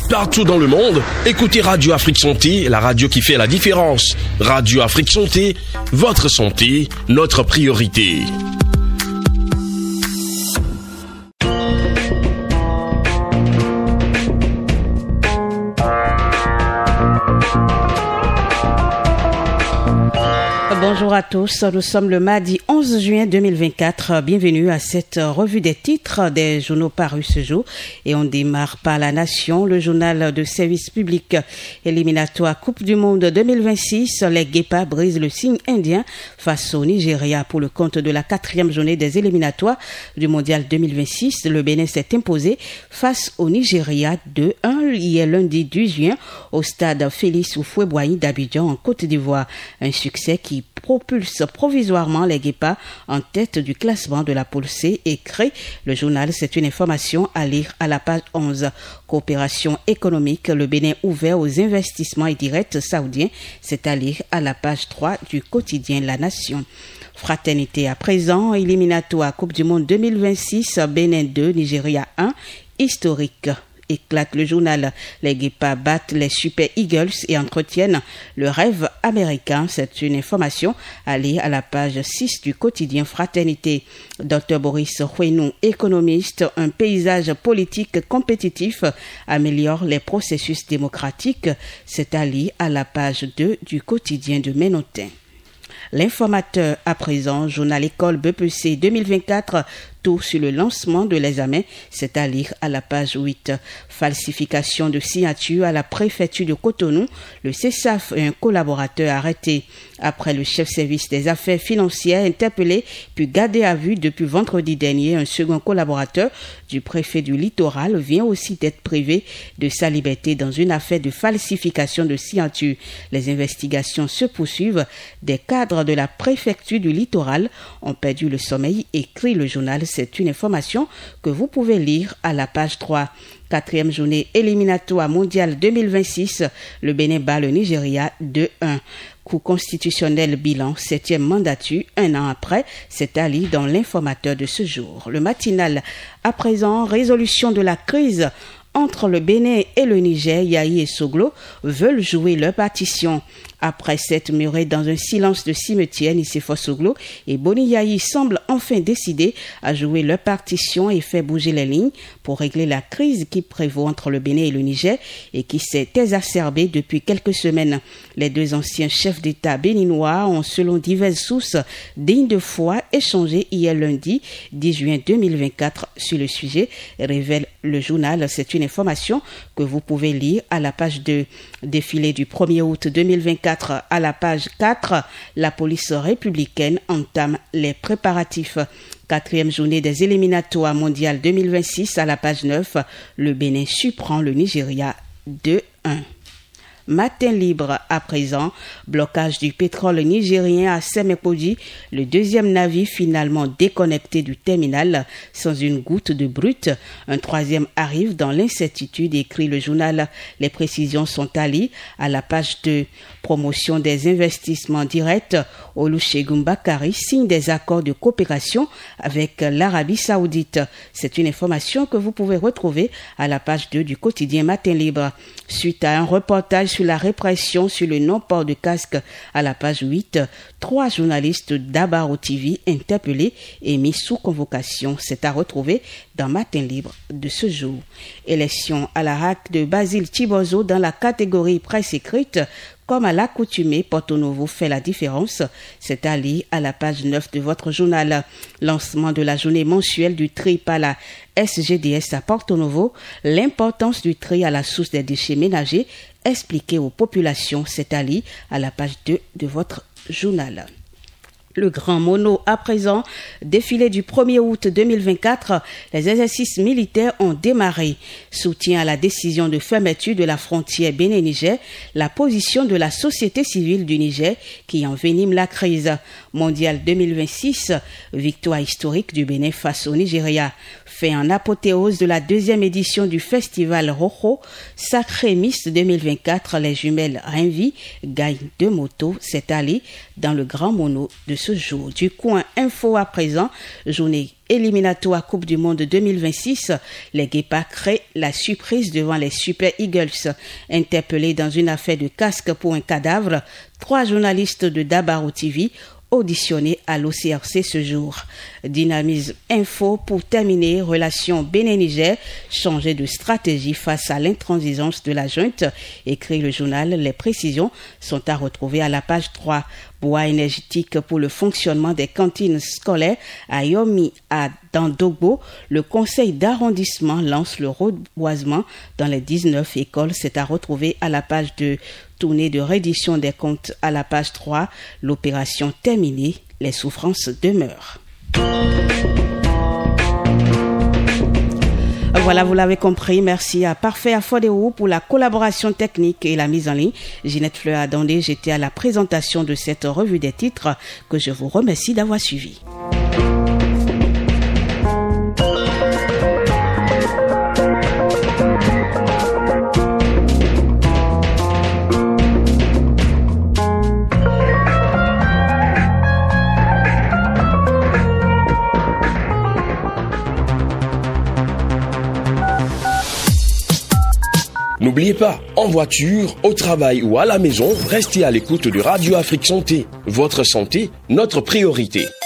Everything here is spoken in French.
Partout dans le monde, écoutez Radio Afrique Santé, la radio qui fait la différence. Radio Afrique Santé, votre santé, notre priorité. Bonjour à tous, nous sommes le mardi 11 juin 2024. Bienvenue à cette revue des titres des journaux parus ce jour. Et on démarre par La Nation, le journal de service public éliminatoire Coupe du Monde 2026. Les Guépards brisent le signe indien face au Nigeria pour le compte de la 4e journée des éliminatoires du Mondial 2026. Le Bénin s'est imposé face au Nigeria 2-1 hier lundi 10 juin au stade Félix Houphouët-Boigny d'Abidjan en Côte d'Ivoire. Un succès qui propulse provisoirement les Guépards en tête du classement de la poule C, écrit le journal. C'est une information à lire à la page 11. Coopération économique, le Bénin ouvert aux investissements directs saoudiens, c'est à lire à la page 3 du quotidien La Nation. Fraternité à présent, éliminatoire Coupe du Monde 2026, Bénin 2, Nigeria 1, historique. Éclate le journal. Les Guépards battent les Super Eagles et entretiennent le rêve américain. C'est une information à lire à la page 6 du quotidien Fraternité. Dr Boris Huenou, économiste, un paysage politique compétitif améliore les processus démocratiques. C'est à lire à la page 2 du quotidien de Ménotin. L'informateur à présent, journal École BPC 2024, tout sur le lancement de l'examen, c'est à lire à la page 8. Falsification de signature à la préfecture de Cotonou, le CESAF et un collaborateur arrêté. Après le chef service des affaires financières interpellé puis gardé à vue depuis vendredi dernier, un second collaborateur du préfet du Littoral vient aussi d'être privé de sa liberté dans une affaire de falsification de signature. Les investigations se poursuivent. Des cadres de la préfecture du Littoral ont perdu le sommeil, écrit le journal. C'est une information que vous pouvez lire à la page 3. 4e journée éliminatoire mondiale 2026, le Bénin bat le Nigeria 2-1. Coup constitutionnel bilan, 7e mandature, un an après, c'est à lire dans l'informateur de ce jour. Le matinal à présent, résolution de la crise entre le Bénin et le Niger, Yahi et Soglo veulent jouer leur partition. Après s'être murés dans un silence de cimetière, Nicéphore Soglo et Boni Yahi semblent enfin décider à jouer leur partition et faire bouger les lignes pour régler la crise qui prévaut entre le Bénin et le Niger et qui s'est exacerbée depuis quelques semaines. Les deux anciens chefs d'État béninois ont, selon diverses sources dignes de foi, échangé hier lundi 10 juin 2024 sur le sujet, révèle le journal. C'est une information que vous pouvez lire à la page 2. Défilé du 1er août 2024 à la page 4, la police républicaine entame les préparatifs. 4e journée des éliminatoires mondiales 2026 à la page 9, le Bénin surprend le Nigeria 2-1. Matin libre à présent, blocage du pétrole nigérien à Semekoji, le deuxième navire finalement déconnecté du terminal sans une goutte de brut. Un troisième arrive dans l'incertitude, écrit le journal. Les précisions sont alliées à la page 2. Promotion des investissements directs, Olusegun Bakari signe des accords de coopération avec l'Arabie Saoudite. C'est une information que vous pouvez retrouver à la page 2 du quotidien Matin libre. Suite à un reportage sur la répression sur le non-port de casque à la page 8, 3 journalistes d'Abaro TV interpellés et mis sous convocation. C'est à retrouver dans Matin libre de ce jour. Élection à la RAC de Basile Chibozo dans la catégorie presse écrite. Comme à l'accoutumée, Porto Novo fait la différence. C'est à lire à la page 9 de votre journal. Lancement de la journée mensuelle du tri par la SGDS à Porto Novo. L'importance du tri à la source des déchets ménagers expliquée aux populations. C'est à lire à la page 2 de votre journal. Le Grand Mono à présent, défilé du 1er août 2024, les exercices militaires ont démarré. Soutien à la décision de fermeture de la frontière Bénin-Niger, la position de la société civile du Niger qui envenime la crise. Mondial 2026, victoire historique du Bénin face au Nigeria. Fait en apothéose de la 2e édition du festival Rojo, Sacré Miss 2024, les jumelles Renvi gagnent 2 motos. C'est allé dans le Grand Mono de ce ce jour. Du coin info à présent, journée éliminatoire Coupe du Monde 2026, les Guépards créent la surprise devant les Super Eagles. Interpellés dans une affaire de casque pour un cadavre, 3 journalistes de Dabarou TV auditionnés à l'OCRC ce jour. Dynamisme Info pour terminer, relation Bénin-Niger, changer de stratégie face à l'intransigeance de la junte, écrit le journal. Les précisions sont à retrouver à la page 3. Bois énergétique pour le fonctionnement des cantines scolaires à Yomi dans Dogbo. Le conseil d'arrondissement lance le reboisement dans les 19 écoles. C'est à retrouver à la page 2. Tournée de reddition des comptes à la page 3. L'opération terminée, les souffrances demeurent. Voilà, vous l'avez compris. Merci à Parfait Afodéou pour la collaboration technique et la mise en ligne. Ginette Fleur Adondé, j'étais à la présentation de cette revue des titres que je vous remercie d'avoir suivi. N'oubliez pas, en voiture, au travail ou à la maison, restez à l'écoute de Radio Afrique Santé. Votre santé, notre priorité.